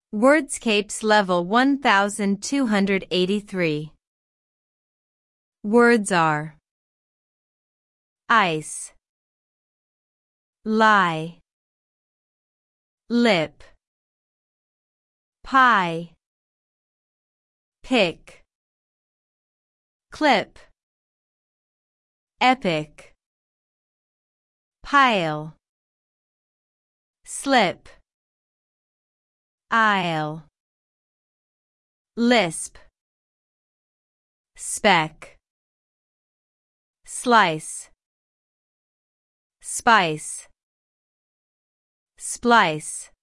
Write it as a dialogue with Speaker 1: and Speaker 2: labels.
Speaker 1: Wordscapes level 1283. Words are ice, lie, lip, pie, pick, clip, epic, pile, slip, aisle, lisp, speck, slice, spice, splice.